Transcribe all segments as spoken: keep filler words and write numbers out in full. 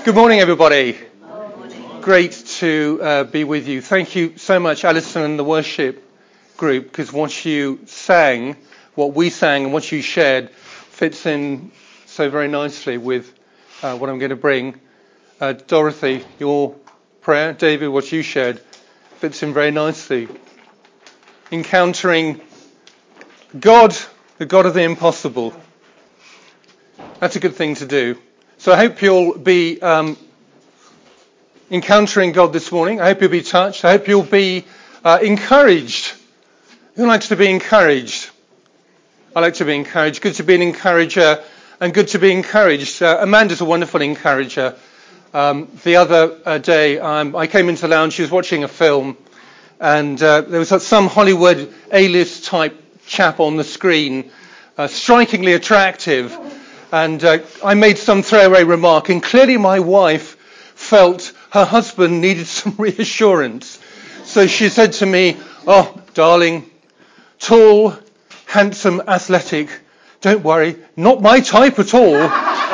Good morning, everybody. Great to uh, be with you. Thank you so much, Alison and the worship group, because what you sang, what we sang and what you shared fits in so very nicely with uh, what I'm going to bring. Uh, Dorothy, your prayer, David, what you shared fits in very nicely. Encountering God, the God of the impossible. That's a good thing to do. So I hope you'll be um, encountering God this morning. I hope you'll be touched. I hope you'll be uh, encouraged. Who likes to be encouraged? I like to be encouraged. Good to be an encourager and good to be encouraged. Uh, Amanda's a wonderful encourager. Um, the other uh, day um, I came into the lounge, she was watching a film, and uh, there was some Hollywood A-list type chap on the screen, uh, strikingly attractive. And uh, I made some throwaway remark, and clearly my wife felt her husband needed some reassurance. So she said to me, "Oh, darling, tall, handsome, athletic, don't worry, not my type at all."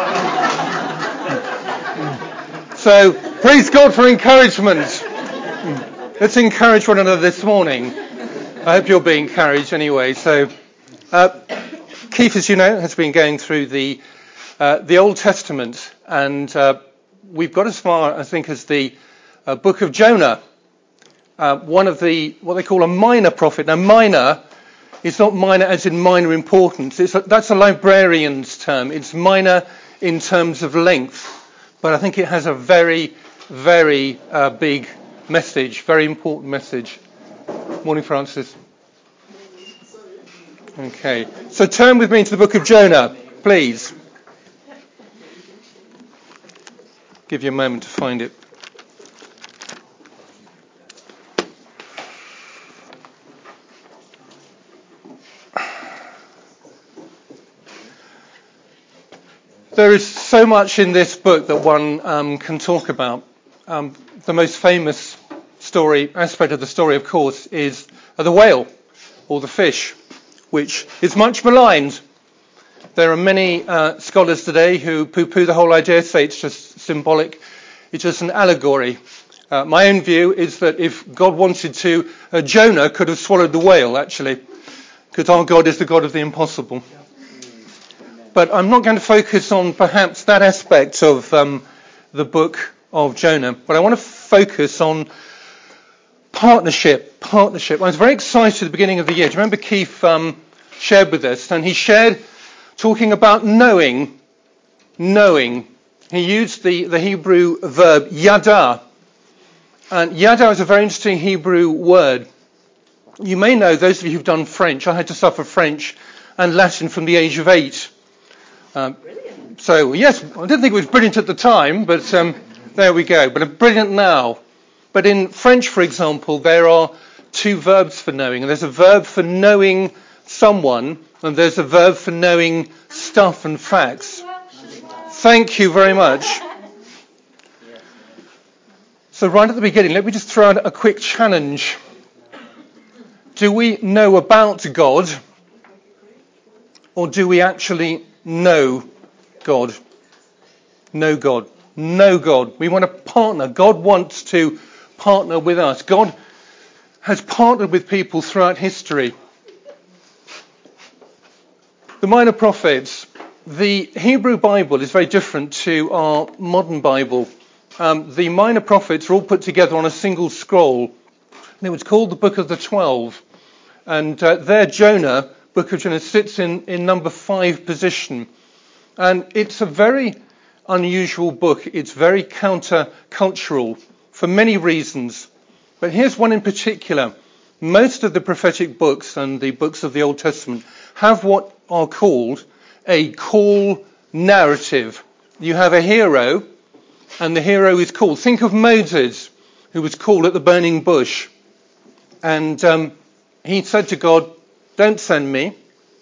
So praise God for encouragement. Let's encourage one another this morning. I hope you'll be encouraged anyway. So uh, Keith, as you know, has been going through the uh, the Old Testament, and uh, we've got as far, I think, as the uh, book of Jonah, uh, one of the what they call a minor prophet. Now, minor is not minor as in minor importance. It's a, that's a librarian's term. It's minor in terms of length, but I think it has a very, very uh, big message, very important message. Morning, Francis. Okay, so turn with me to the book of Jonah, please. Give you a moment to find it. There is so much in this book that one um, can talk about. Um, the most famous story, aspect of the story, of course, is the whale, or the fish, which is much maligned. There are many uh, scholars today who poo-poo the whole idea, say it's just symbolic, it's just an allegory. Uh, my own view is that if God wanted to, uh, Jonah could have swallowed the whale, actually, because our God is the God of the impossible. But I'm not going to focus on perhaps that aspect of um, the book of Jonah, but I want to focus on partnership, partnership. I was very excited at the beginning of the year. Do you remember Keith um, shared with us? And he shared talking about knowing, knowing. He used the, the Hebrew verb yada. And yada is a very interesting Hebrew word. You may know, those of you who've done French, I had to suffer French and Latin from the age of eight. Um, so, yes, I didn't think it was brilliant at the time, but um, there we go. But brilliant now. But in French, for example, there are two verbs for knowing. And there's a verb for knowing someone, and there's a verb for knowing stuff and facts. Thank you very much. So right at the beginning, let me just throw out a quick challenge. Do we know about God, or do we actually know God? Know God. Know God. We want to partner. God wants to partner with us. God has partnered with people throughout history. The minor prophets. The Hebrew Bible is very different to our modern Bible. Um, the minor prophets are all put together on a single scroll. And it was called the Book of the Twelve. And uh, there Jonah, Book of Jonah, sits in, in number five position. And it's a very unusual book. It's very counter-cultural for many reasons. But here's one in particular. Most of the prophetic books and the books of the Old Testament have what are called a call narrative. You have a hero, and the hero is called. Think of Moses, who was called at the burning bush. And um, he said to God, "Don't send me.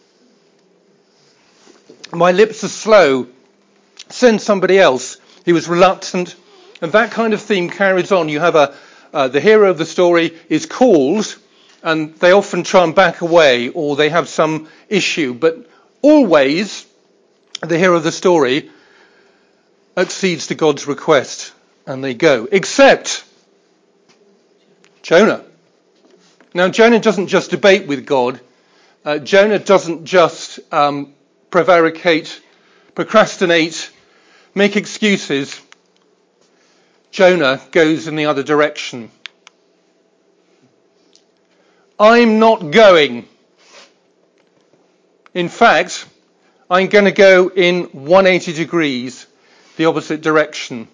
My lips are slow. Send somebody else." He was reluctant. And that kind of theme carries on. You have a uh, the hero of the story is called, and they often try and back away, or they have some issue. But always, the hero of the story accedes to God's request, and they go. Except Jonah. Now, Jonah doesn't just debate with God. Uh, Jonah doesn't just um, prevaricate, procrastinate, make excuses. Jonah goes in the other direction. I'm not going. In fact, I'm going to go in one hundred eighty degrees, the opposite direction.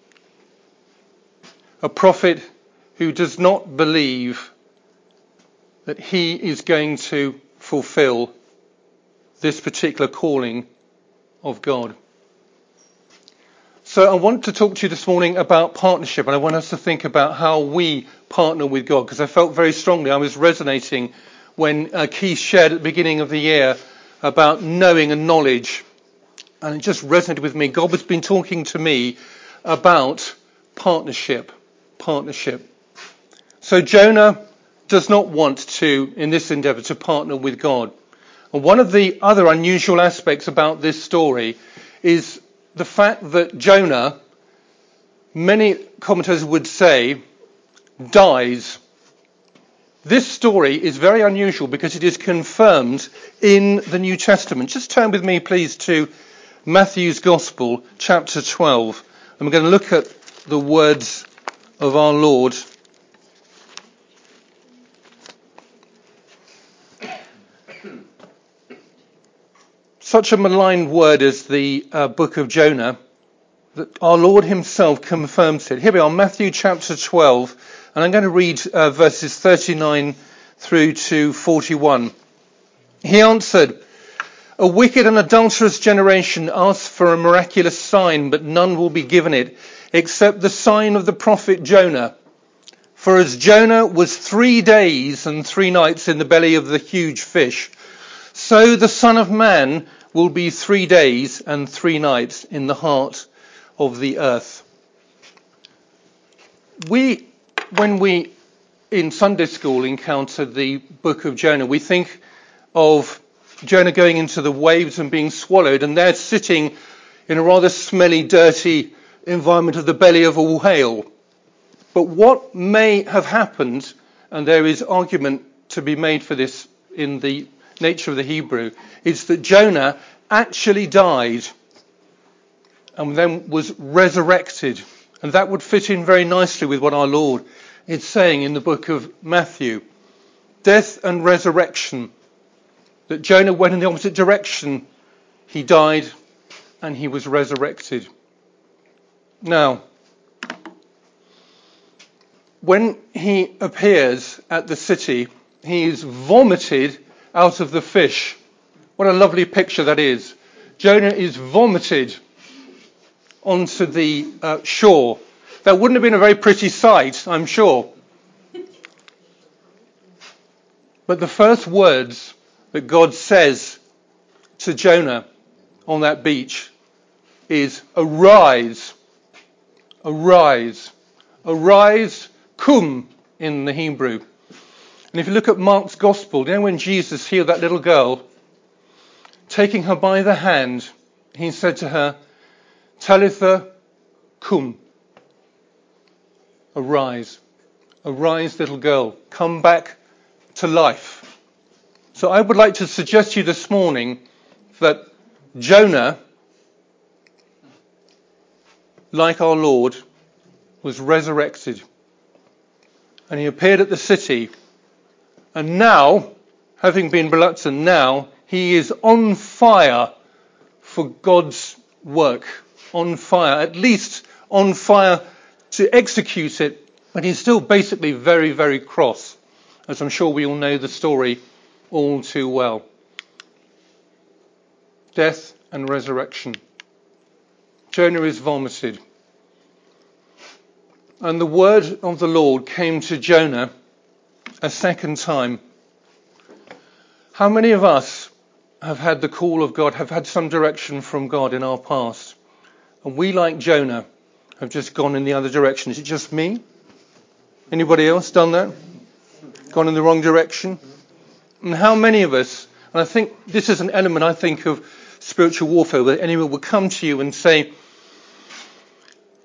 A prophet who does not believe that he is going to fulfill this particular calling of God. So I want to talk to you this morning about partnership, and I want us to think about how we partner with God, because I felt very strongly, I was resonating when uh, Keith shared at the beginning of the year about knowing and knowledge, and it just resonated with me. God has been talking to me about partnership, partnership. So Jonah does not want to, in this endeavour, to partner with God. And one of the other unusual aspects about this story is the fact that Jonah, many commentators would say, dies. This story is very unusual because it is confirmed in the New Testament. Just turn with me, please, to Matthew's Gospel, chapter twelve. And we're going to look at the words of our Lord. Such a maligned word as the uh, book of Jonah, that our Lord himself confirms it. Here we are, Matthew chapter twelve, and I'm going to read uh, verses thirty-nine through to forty-one. He answered, "A wicked and adulterous generation asks for a miraculous sign, but none will be given it, except the sign of the prophet Jonah. For as Jonah was three days and three nights in the belly of the huge fish, so the Son of Man will be three days and three nights in the heart of the earth." We, when we in Sunday school encounter the book of Jonah, we think of Jonah going into the waves and being swallowed, and there sitting in a rather smelly, dirty environment of the belly of a whale. But what may have happened, and there is argument to be made for this in the nature of the Hebrew, is that Jonah actually died and then was resurrected. And that would fit in very nicely with what our Lord is saying in the book of Matthew. Death and resurrection. That Jonah went in the opposite direction. He died and he was resurrected. Now, when he appears at the city, he is vomited out of the fish. What a lovely picture that is. Jonah is vomited onto the uh, shore. That wouldn't have been a very pretty sight, I'm sure. But the first words that God says to Jonah on that beach is, "Arise, arise, arise, kum," in the Hebrew. And if you look at Mark's Gospel, you know when Jesus healed that little girl, taking her by the hand, he said to her, "Talitha kum." Arise. Arise, little girl. Come back to life. So I would like to suggest to you this morning that Jonah, like our Lord, was resurrected. And he appeared at the city. And now, having been reluctant, now he is on fire for God's work. On fire, at least on fire to execute it, but he's still basically very, very cross, as I'm sure we all know the story all too well. Death and resurrection. Jonah is vomited. And the word of the Lord came to Jonah a second time. How many of us have had the call of God, have had some direction from God in our past, and we, like Jonah, have just gone in the other direction? Is it just me? Anybody else done that? Gone in the wrong direction? And how many of us, and I think this is an element, I think, of spiritual warfare, where anyone will come to you and say,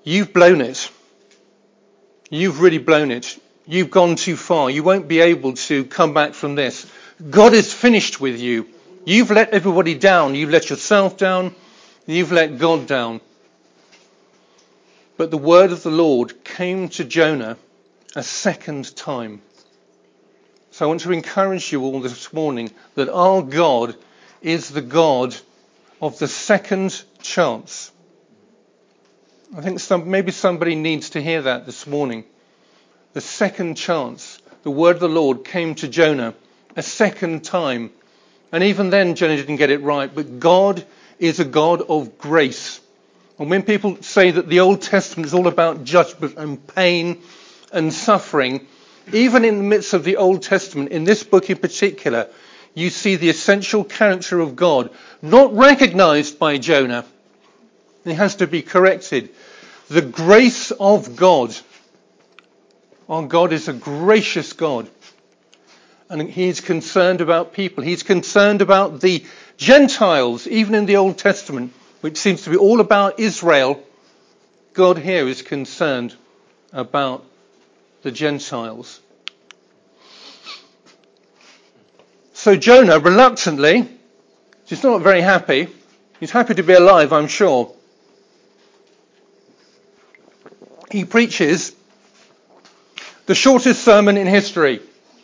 you've blown it. You've really blown it. You've gone too far. You won't be able to come back from this. God is finished with you. You've let everybody down. You've let yourself down. You've let God down. But the word of the Lord came to Jonah a second time. So I want to encourage you all this morning that our God is the God of the second chance. I think some, maybe somebody needs to hear that this morning. The second chance. The word of the Lord came to Jonah a second time. And even then Jonah didn't get it right. But God is a God of grace. And when people say that the Old Testament is all about judgment and pain and suffering, even in the midst of the Old Testament, in this book in particular, you see the essential character of God, not recognized by Jonah. It has to be corrected. The grace of God. Our God is a gracious God. And he's concerned about people. He's concerned about the Gentiles, even in the Old Testament, which seems to be all about Israel. God here is concerned about the Gentiles. So Jonah, reluctantly, he's not very happy. He's happy to be alive, I'm sure. He preaches the shortest sermon in history.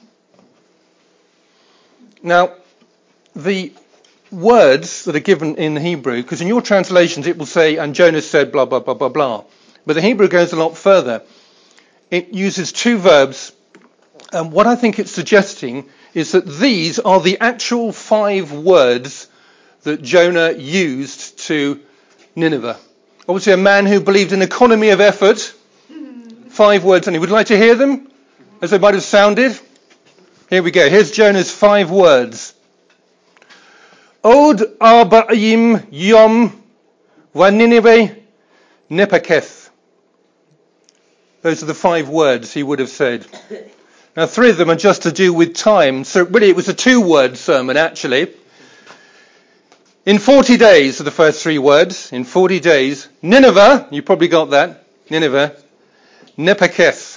Now, the words that are given in the Hebrew, because in your translations it will say, and Jonah said blah, blah, blah, blah, blah. But the Hebrew goes a lot further. It uses two verbs. And what I think it's suggesting is that these are the actual five words that Jonah used to Nineveh. Obviously a man who believed in economy of effort. Five words only. Would you like to hear them? As they might have sounded? Here we go. Here's Jonah's five words. Od arba'im yom wa Nineveh nepaketh. Those are the five words he would have said. Now, three of them are just to do with time. So really it was a two-word sermon, actually. In forty days are the first three words. In forty days, Nineveh, you probably got that, Nineveh, nepaketh,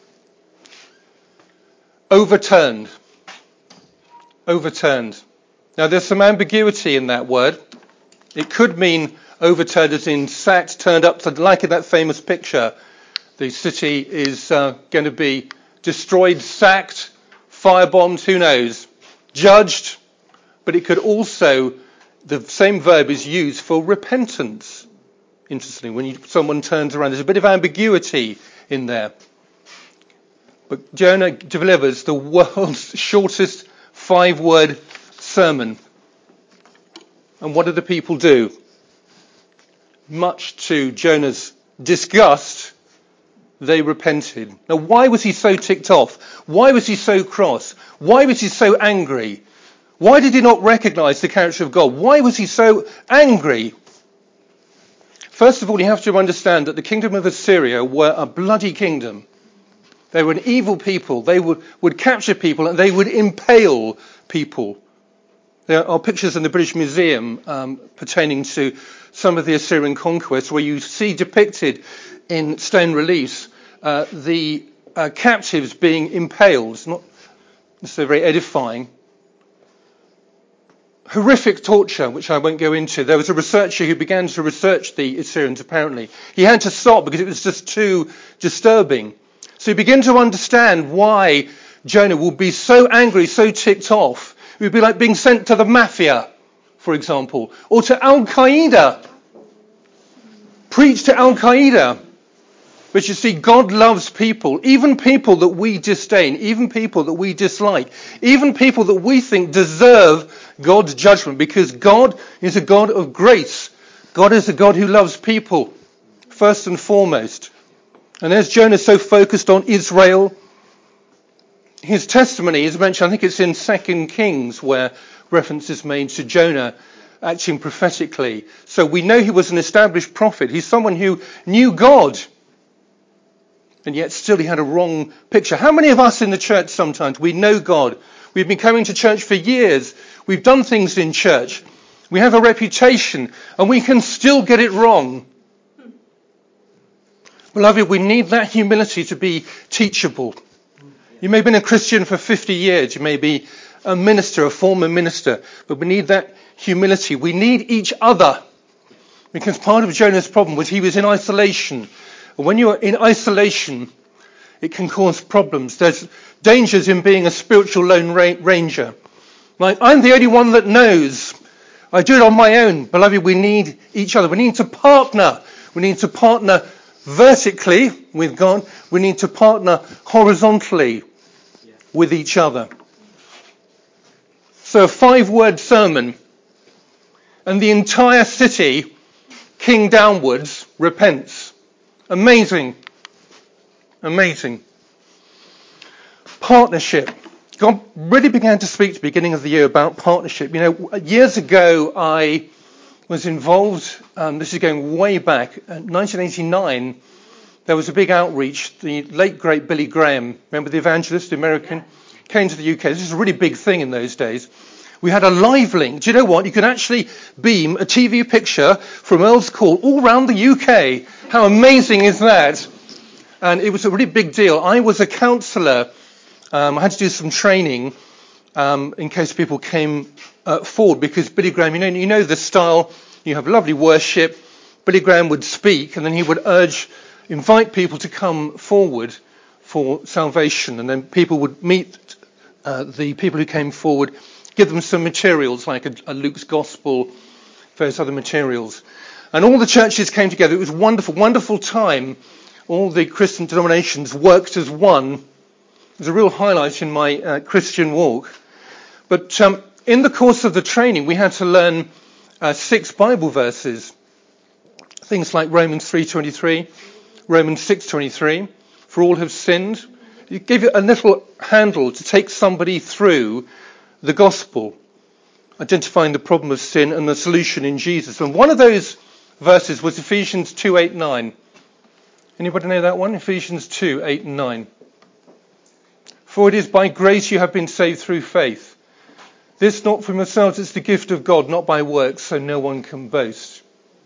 overturned. Overturned. Now, there's some ambiguity in that word. It could mean overturned as in sacked, turned up, like in that famous picture. The city is uh, going to be destroyed, sacked, firebombed, who knows, judged. But it could also, the same verb is used for repentance. Interestingly, when you, someone turns around, there's a bit of ambiguity in there. But Jonah delivers the world's shortest five-word sermon. And what do the people do? Much to Jonah's disgust, they repented. Now, why was he so ticked off? Why was he so cross? Why was he so angry? Why did he not recognize the character of God? Why was he so angry? First of all, you have to understand that the kingdom of Assyria were a bloody kingdom. They were an evil people. They would, would capture people and they would impale people. There are pictures in the British Museum um, pertaining to some of the Assyrian conquest where you see depicted in stone reliefs uh, the uh, captives being impaled. It's not necessarily very edifying. Horrific torture, which I won't go into. There was a researcher who began to research the Assyrians, apparently. He had to stop because it was just too disturbing. So you begin to understand why Jonah will be so angry, so ticked off. It would be like being sent to the mafia, for example, or to Al-Qaeda. Preach to Al-Qaeda. But you see, God loves people, even people that we disdain, even people that we dislike, even people that we think deserve God's judgment, because God is a God of grace. God is a God who loves people, first and foremost. And as Jonah is so focused on Israel, his testimony is mentioned, I think it's in Second Kings, where reference is made to Jonah acting prophetically. So we know he was an established prophet. He's someone who knew God. And yet still he had a wrong picture. How many of us in the church sometimes, we know God. We've been coming to church for years. We've done things in church. We have a reputation and we can still get it wrong. Beloved, we need that humility to be teachable. You may have been a Christian for fifty years. You may be a minister, a former minister. But we need that humility. We need each other. Because part of Jonah's problem was he was in isolation. And when you are in isolation, it can cause problems. There's dangers in being a spiritual lone ranger. Like, I'm the only one that knows. I do it on my own. Beloved, we need each other. We need to partner. We need to partner vertically with God. We need to partner horizontally with each other. So a five-word sermon, and the entire city, king downwards, repents. Amazing. Amazing. Partnership. God really began to speak at the beginning of the year about partnership. You know, years ago I was involved, um, this is going way back, in nineteen eighty-nine, there was a big outreach. The late, great Billy Graham, remember the evangelist, the American, came to the U K. This was a really big thing in those days. We had a live link. Do you know what? You could actually beam a T V picture from Earl's Court all around the U K. How amazing is that? And it was a really big deal. I was a counsellor. Um, I had to do some training um, in case people came uh, forward, because Billy Graham, you know, you know the style. You have lovely worship. Billy Graham would speak, and then he would urge, invite people to come forward for salvation, and then people would meet uh, the people who came forward, give them some materials like a, a Luke's Gospel, various other materials, and all the churches came together. It was a wonderful, wonderful time. All the Christian denominations worked as one. It was a real highlight in my uh, Christian walk. But um, in the course of the training, we had to learn uh, six Bible verses. Things like Romans three twenty-three, Romans six twenty-three, for all have sinned. It gave you a little handle to take somebody through the gospel, identifying the problem of sin and the solution in Jesus. And one of those verses was Ephesians two, eight, nine. Anybody know that one? Ephesians two, eight and nine. For it is by grace you have been saved through faith. This not from yourselves, it's the gift of God, not by works, so no one can boast.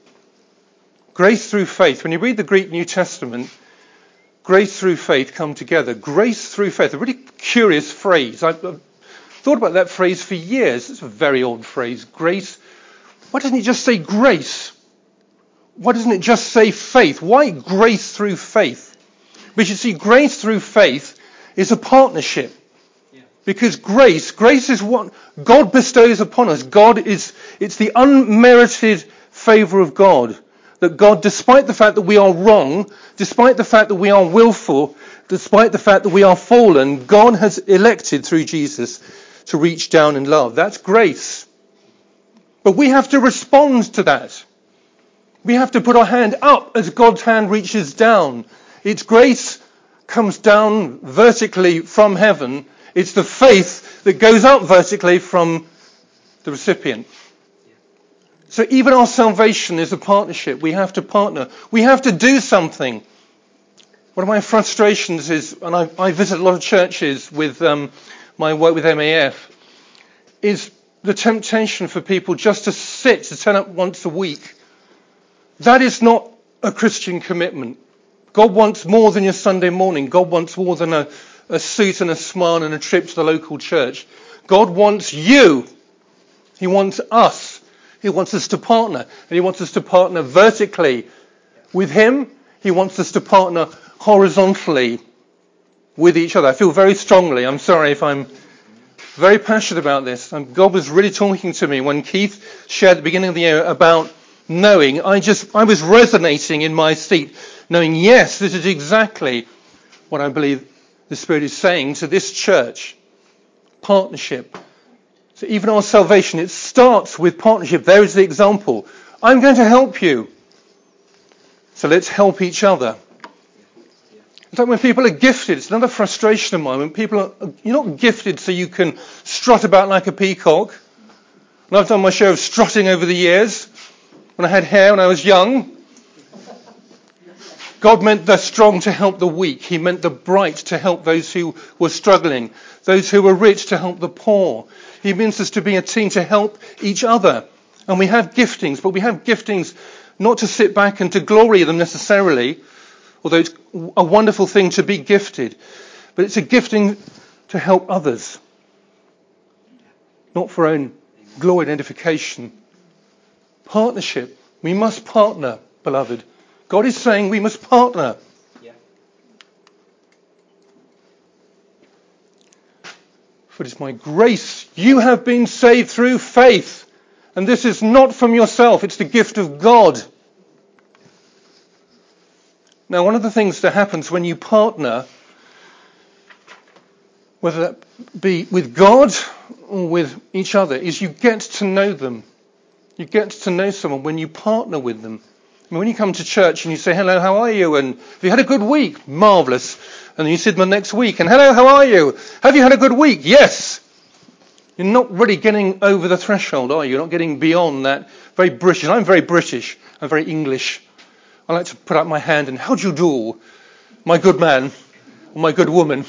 Grace through faith. When you read the Greek New Testament, grace through faith come together. Grace through faith, a really curious phrase. I've, I've thought about that phrase for years. It's a very old phrase. Grace. Why doesn't it just say grace? Why doesn't it just say faith? Why grace through faith? But you see, grace through faith is a partnership. Yeah. Because grace, grace is what God bestows upon us. God is, it's the unmerited favour of God. That God, despite the fact that we are wrong, despite the fact that we are willful, despite the fact that we are fallen, God has elected through Jesus to reach down and love. That's grace. But we have to respond to that. We have to put our hand up as God's hand reaches down. It's grace comes down vertically from heaven. It's the faith that goes up vertically from the recipient. So even our salvation is a partnership. We have to partner. We have to do something. One of my frustrations is, and I, I visit a lot of churches with um, my work with M A F, is the temptation for people just to sit, to turn up once a week. That is not a Christian commitment. God wants more than your Sunday morning. God wants more than a, a suit and a smile and a trip to the local church. God wants you. He wants us. He wants us to partner. And he wants us to partner vertically with him. He wants us to partner horizontally with each other. I feel very strongly. I'm sorry if I'm very passionate about this. God was really talking to me when Keith shared at the beginning of the year about knowing. I just, I was resonating in my seat, knowing, yes, this is exactly what I believe the Spirit is saying to this church. Partnership. So even our salvation, it starts with partnership. There is the example. I'm going to help you. So let's help each other. It's like when people are gifted. It's another frustration of mine. When people are, you're not gifted so you can strut about like a peacock. And I've done my share of strutting over the years. When I had hair when I was young. God meant the strong to help the weak. He meant the bright to help those who were struggling. Those who were rich to help the poor. He means us to be a team to help each other. And we have giftings, but we have giftings not to sit back and to glory them necessarily, although it's a wonderful thing to be gifted, but it's a gifting to help others, not for our own glory and edification. Partnership. We must partner, beloved. God is saying we must partner. Yeah. For it is my grace. You have been saved through faith. And this is not from yourself. It's the gift of God. Now, one of the things that happens when you partner, whether that be with God or with each other, is you get to know them. You get to know someone when you partner with them. I mean, when you come to church and you say, hello, how are you? And have you had a good week? Marvellous. And then you see them the next week and, hello, how are you? Have you had a good week? Yes. You're not really getting over the threshold, are you? You're not getting beyond that. Very British. I'm very British. I'm very English. I like to put out my hand and, how do you do, my good man or my good woman?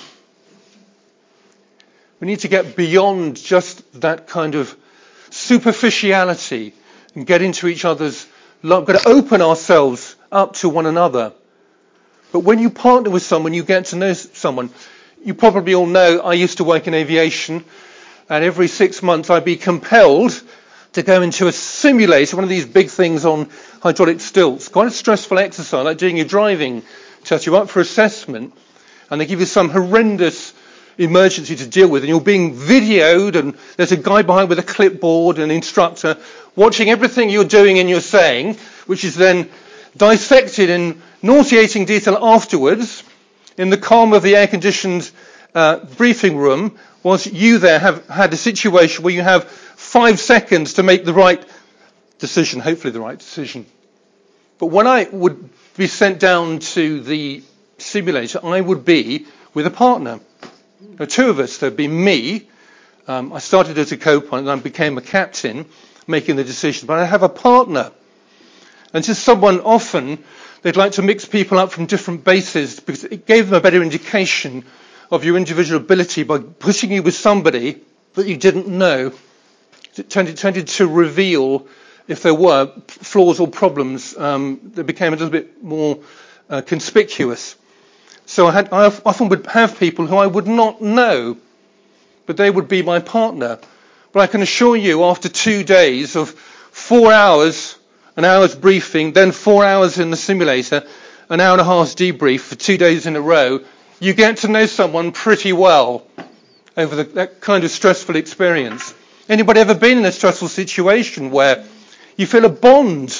We need to get beyond just that kind of superficiality and get into each other's love. We've got to open ourselves up to one another. But when you partner with someone, you get to know someone. You probably all know I used to work in aviation, and every six months I'd be compelled to go into a simulator, one of these big things on hydraulic stilts. Quite a stressful exercise, like doing your driving test. You're up for assessment, and they give you some horrendous emergency to deal with, and you're being videoed, and there's a guy behind with a clipboard, an instructor, watching everything you're doing and you're saying, which is then dissected in nauseating detail afterwards in the calm of the air-conditioned uh, briefing room, whilst you there have had a situation where you have five seconds to make the right decision, hopefully the right decision. But when I would be sent down to the simulator, I would be with a partner. There were two of us. There'd be me. Um, I started as a co-pilot and I became a captain, making the decision. But I have a partner. And just someone often, they'd like to mix people up from different bases because it gave them a better indication of your individual ability by putting you with somebody that you didn't know. It tended, tended to reveal if there were flaws or problems. Um, they became a little bit more uh, conspicuous. So I, had, I often would have people who I would not know, but they would be my partner. But I can assure you, after two days of four hours, an hour's briefing, then four hours in the simulator, an hour and a half's debrief for two days in a row, you get to know someone pretty well over the, that kind of stressful experience. Anybody ever been in a stressful situation where you feel a bond?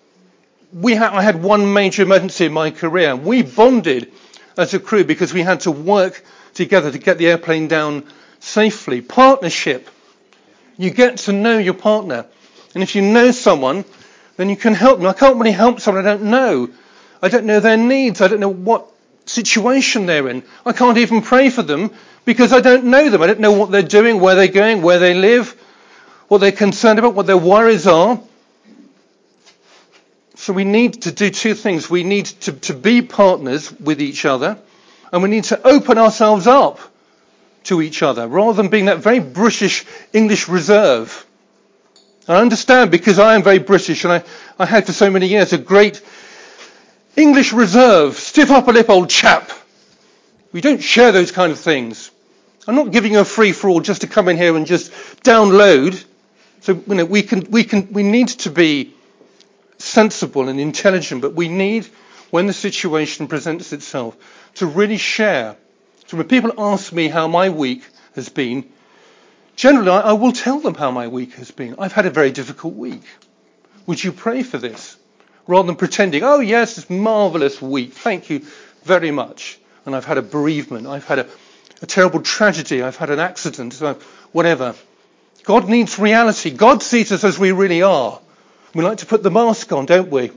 We ha- I had one major emergency in my career. We bonded as a crew because we had to work together to get the airplane down safely. Partnership. You get to know your partner. And if you know someone, then you can help them. I can't really help someone I don't know. I don't know their needs. I don't know what situation they're in. I can't even pray for them because I don't know them. I don't know what they're doing, where they're going, where they live, what they're concerned about, what their worries are. So we need to do two things. We need to, to be partners with each other, and we need to open ourselves up to each other, rather than being that very British English reserve. I understand, because I am very British, and I, I had for so many years a great English reserve, stiff upper lip old chap. We don't share those kind of things. I'm not giving you a free-for-all just to come in here and just download. So you know, we can, we can, we need to be sensible and intelligent, but we need, when the situation presents itself, to really share. So when people ask me how my week has been, generally I, I will tell them how my week has been. I've had a very difficult week. Would you pray for this? Rather than pretending, oh yes, it's a marvellous week, thank you very much. And I've had a bereavement, I've had a, a terrible tragedy, I've had an accident, so whatever. God needs reality. God sees us as we really are. We like to put the mask on, don't we?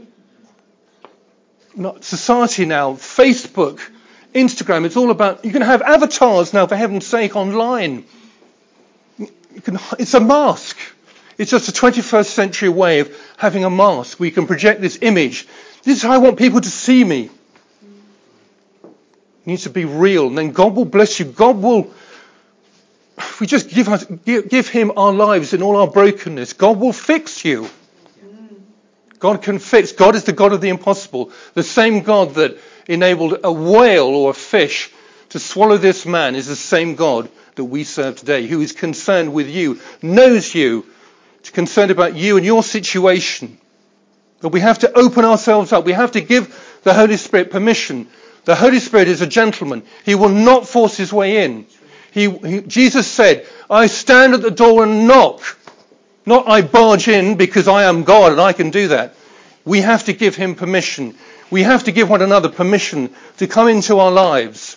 Not society now, Facebook, Instagram, it's all about, you can have avatars now, for heaven's sake, online. You can, it's a mask. It's just a twenty-first century way of having a mask. We can project this image. This is how I want people to see me. It needs to be real, and then God will bless you. God will, if we just give, us, give, give him our lives in all our brokenness, God will fix you. God can fix. God is the God of the impossible. The same God that enabled a whale or a fish to swallow this man is the same God that we serve today, who is concerned with you, knows you, is concerned about you and your situation. But we have to open ourselves up. We have to give the Holy Spirit permission. The Holy Spirit is a gentleman. He will not force his way in. He, he, Jesus said, I stand at the door and knock. Not I barge in because I am God and I can do that. We have to give him permission. We have to give one another permission to come into our lives.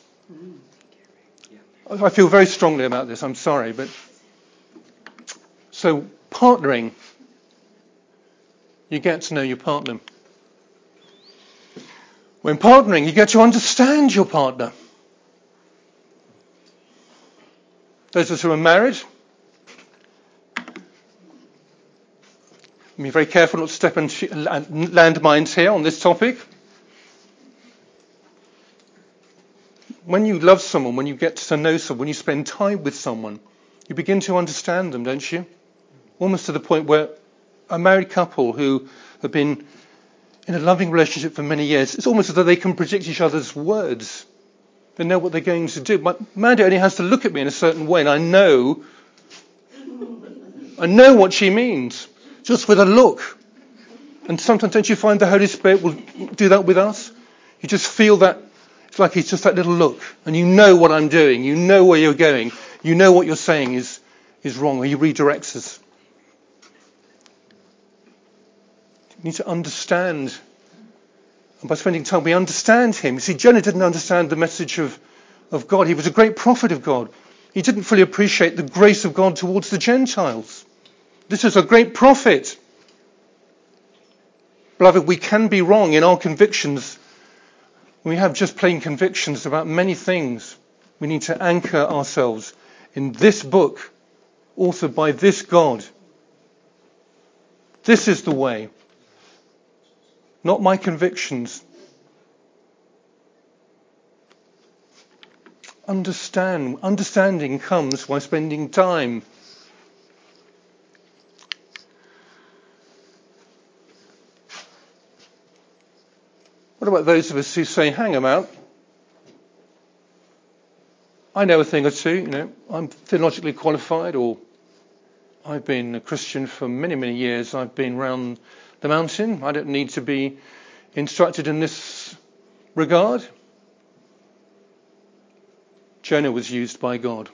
I feel very strongly about this. I'm sorry. But so partnering, you get to know your partner. When partnering, you get to understand your partner. Those of us who are married, be very careful not to step on landmines here on this topic. When you love someone, when you get to know someone, when you spend time with someone, you begin to understand them, don't you? Almost to the point where a married couple who have been in a loving relationship for many years, it's almost as though they can predict each other's words. They know what they're going to do. My Mandy only has to look at me in a certain way, and I know, I know what she means, just with a look. And sometimes, don't you find the Holy Spirit will do that with us? You just feel that. It's like it's just that little look, and you know what I'm doing. You know where you're going. You know what you're saying is is wrong, or he redirects us. You need to understand. And by spending time, we understand him. You see, Jonah didn't understand the message of, of God. He was a great prophet of God. He didn't fully appreciate the grace of God towards the Gentiles. This is a great prophet. Beloved, we can be wrong in our convictions. We have just plain convictions about many things. We need to anchor ourselves in this book, authored by this God. This is the way. Not my convictions. Understand. Understanding comes by spending time. What about those of us who say, hang about, I know a thing or two, you know, I'm theologically qualified, or I've been a Christian for many, many years, I've been round the mountain, I don't need to be instructed in this regard. Jonah was used by God.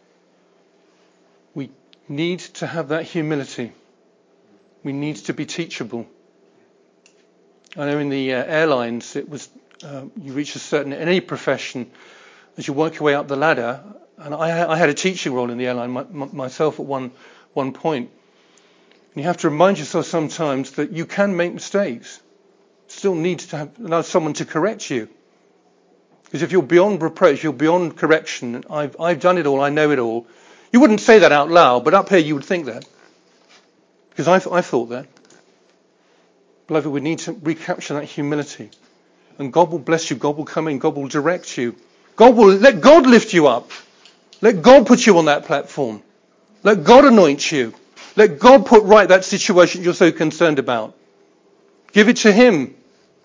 We need to have that humility. We need to be teachable. I know in the uh, airlines, it was uh, you reach a certain, in any profession, as you work your way up the ladder, and I, I had a teaching role in the airline my, my, myself at one one point. And you have to remind yourself sometimes that you can make mistakes. Still need to have allow someone to correct you. Because if you're beyond reproach, you're beyond correction. I've I've done it all, I know it all. You wouldn't say that out loud, but up here you would think that. Because I've, I've thought that. Beloved, we need to recapture that humility. And God will bless you. God will come in. God will direct you. God will let God lift you up. Let God put you on that platform. Let God anoint you. Let God put right that situation you're so concerned about. Give it to him.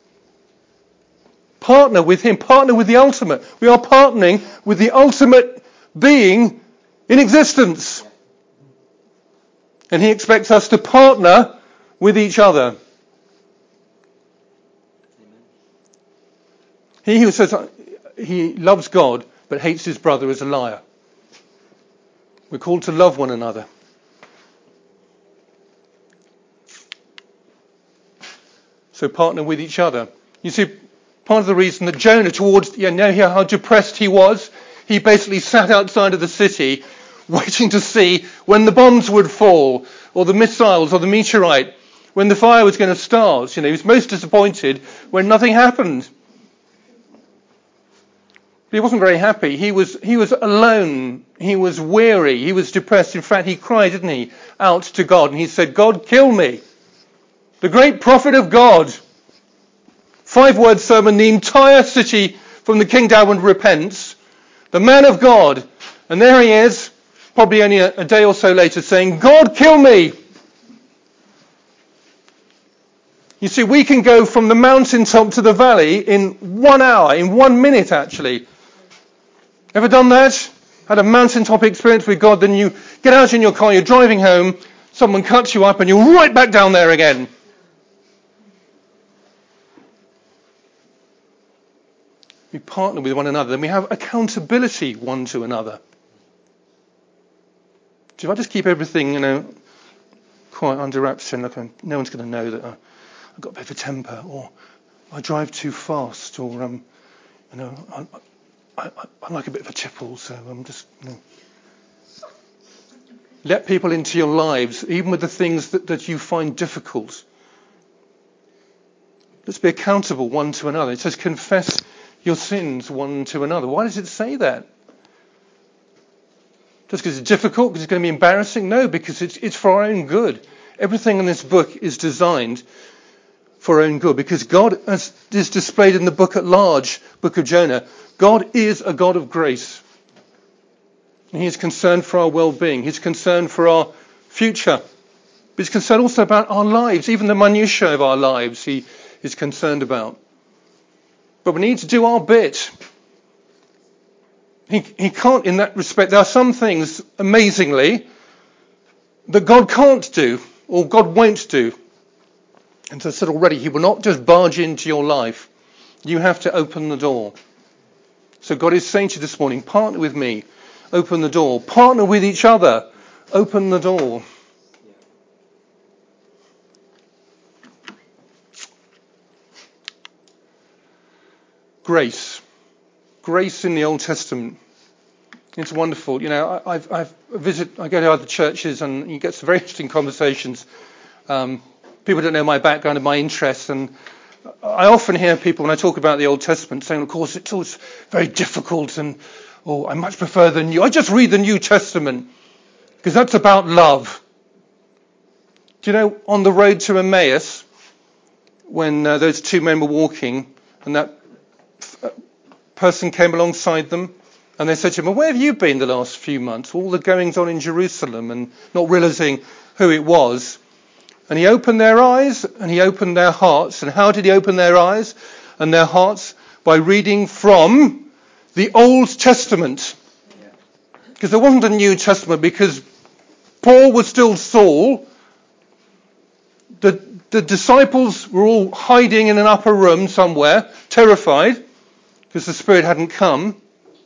Partner with him. Partner with the ultimate. We are partnering with the ultimate being in existence. And he expects us to partner with each other. He who says he loves God but hates his brother is a liar. We're called to love one another. So partner with each other. You see, part of the reason that Jonah, towards, you know how depressed he was, he basically sat outside of the city waiting to see when the bombs would fall, or the missiles, or the meteorite, when the fire was going to start. You know, he was most disappointed when nothing happened. But he wasn't very happy. He was he was alone. He was weary. He was depressed. In fact, he cried, didn't he, out to God. And he said, God, kill me. The great prophet of God. Five-word sermon. The entire city from the king downward repents. The man of God. And there he is, probably only a, a day or so later, saying, God, kill me. You see, we can go from the mountaintop to the valley in one hour, in one minute actually. Ever done that? Had a mountaintop experience with God, then you get out in your car, you're driving home, someone cuts you up and you're right back down there again. We partner with one another, and we have accountability one to another. So if I just keep everything, you know, quite under wraps, and look, no one's going to know that I, I've got a bit of a temper, or I drive too fast, or um, you know, I, I, I, I like a bit of a tipple, so I'm just, you know. Let people into your lives, even with the things that, that you find difficult. Let's be accountable one to another. It says confess your sins one to another. Why does it say that? Just because it's difficult, because it's going to be embarrassing? No, because it's it's for our own good. Everything in this book is designed for our own good, because God, as is displayed in the book at large, book of Jonah, God is a God of grace. And He is concerned for our well-being. He's concerned for our future. But He's concerned also about our lives, even the minutiae of our lives He is concerned about. But we need to do our bit. He, he can't, in that respect, there are some things, amazingly, that God can't do, or God won't do. And as I said already, He will not just barge into your life. You have to open the door. So God is saying to you this morning, partner with me, open the door. Partner with each other, open the door. Grace. Grace in the Old Testament. It's wonderful. You know, I, I've, I've visit, I go to other churches and you get some very interesting conversations. Um, people don't know my background and my interests, and I often hear people when I talk about the Old Testament saying, of course, it's always very difficult, and oh, I much prefer the New. I just read the New Testament because that's about love. Do you know, on the road to Emmaus, when uh, those two men were walking, and that person came alongside them, and they said to him, well, where have you been the last few months? All the goings on in Jerusalem, and not realizing who it was. And He opened their eyes, and He opened their hearts. And how did He open their eyes and their hearts? By reading from the Old Testament. Because there wasn't a New Testament, because Paul was still Saul. The, the disciples were all hiding in an upper room somewhere, terrified, because the Spirit hadn't come.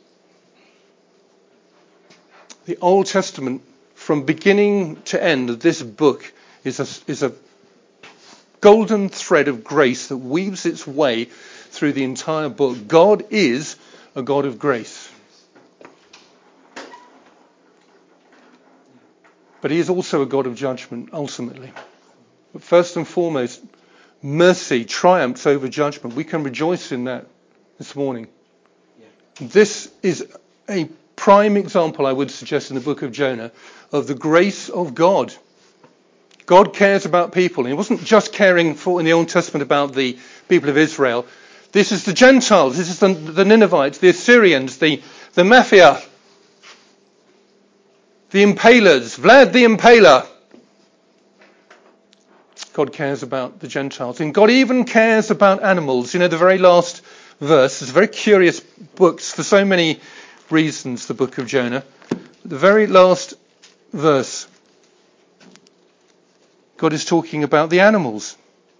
The Old Testament, from beginning to end of this book, is a, is a golden thread of grace that weaves its way through the entire book. God is a God of grace. But He is also a God of judgment, ultimately. But first and foremost, mercy triumphs over judgment. We can rejoice in that this morning. Yeah. This is a prime example, I would suggest, in the book of Jonah, of the grace of God. God cares about people. And He wasn't just caring for in the Old Testament about the people of Israel. This is the Gentiles. This is the, the Ninevites, the Assyrians, the, the Mafia, the Impalers, Vlad the Impaler. God cares about the Gentiles. And God even cares about animals. You know, the very last verse is a very curious book for so many reasons, the book of Jonah. The very last verse, God is talking about the animals.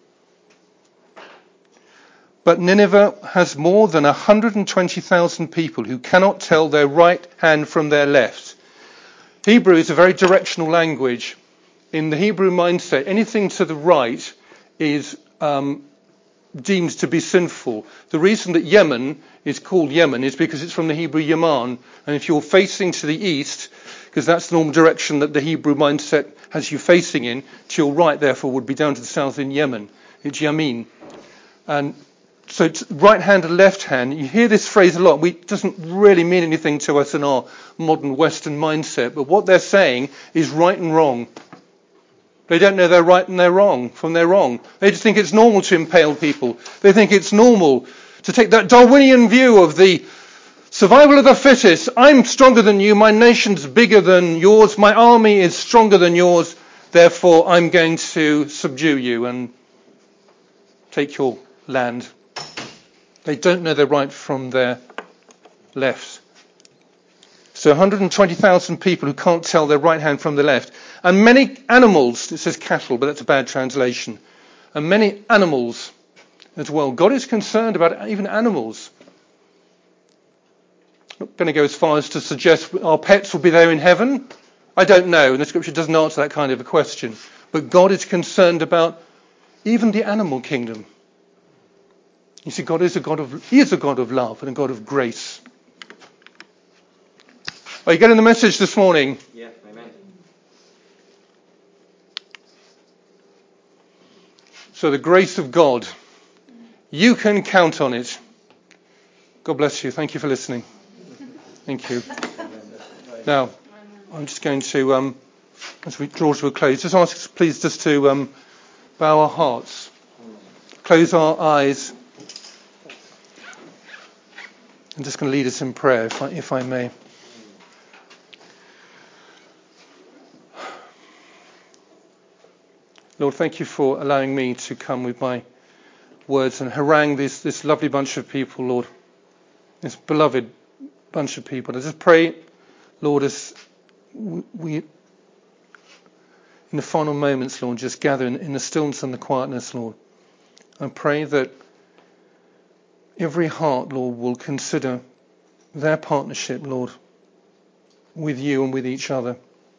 But Nineveh has more than one hundred twenty thousand people who cannot tell their right hand from their left. Hebrew is a very directional language. In the Hebrew mindset, anything to the right is um, deemed to be sinful. The reason that Yemen is called Yemen is because it's from the Hebrew Yaman. And if you're facing to the east, because that's the normal direction that the Hebrew mindset has you facing in, to your right, therefore, would be down to the south in Yemen. It's Yamin. And so it's right hand and left hand. You hear this phrase a lot. It doesn't really mean anything to us in our modern Western mindset. But what they're saying is right and wrong. They don't know they're right and they're wrong from their wrong. They just think it's normal to impale people. They think it's normal to take that Darwinian view of the survival of the fittest. I'm stronger than you. My nation's bigger than yours. My army is stronger than yours. Therefore, I'm going to subdue you. And take your land. They don't know their right from their left. So one hundred twenty thousand people who can't tell their right hand from the left. And many animals, it says cattle, but that's a bad translation. And many animals as well. God is concerned about even animals. I'm not going to go as far as to suggest our pets will be there in heaven. I don't know, and the scripture doesn't answer that kind of a question. But God is concerned about even the animal kingdom. You see, God is a God of He is a God of love and a God of grace. Are you getting the message this morning? Yeah, amen. So the grace of God, you can count on it. God bless you. Thank you for listening. Thank you. Now, I'm just going to, um, as we draw to a close, just ask us please just to um, bow our hearts, close our eyes. I'm just going to lead us in prayer, if I, if I may. Lord, thank you for allowing me to come with my words and harangue this, this lovely bunch of people, Lord, this beloved bunch of people. I just pray, Lord, as we, in the final moments, Lord, just gather in, in the stillness and the quietness, Lord. I pray that every heart, Lord, will consider their partnership, Lord, with you and with each other.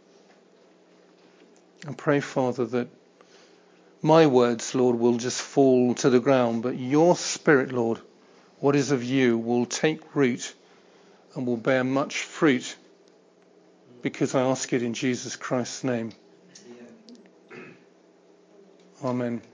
I pray, Father, that my words, Lord, will just fall to the ground, but your Spirit, Lord, what is of you, will take root and will bear much fruit, because I ask it in Jesus Christ's name. Amen.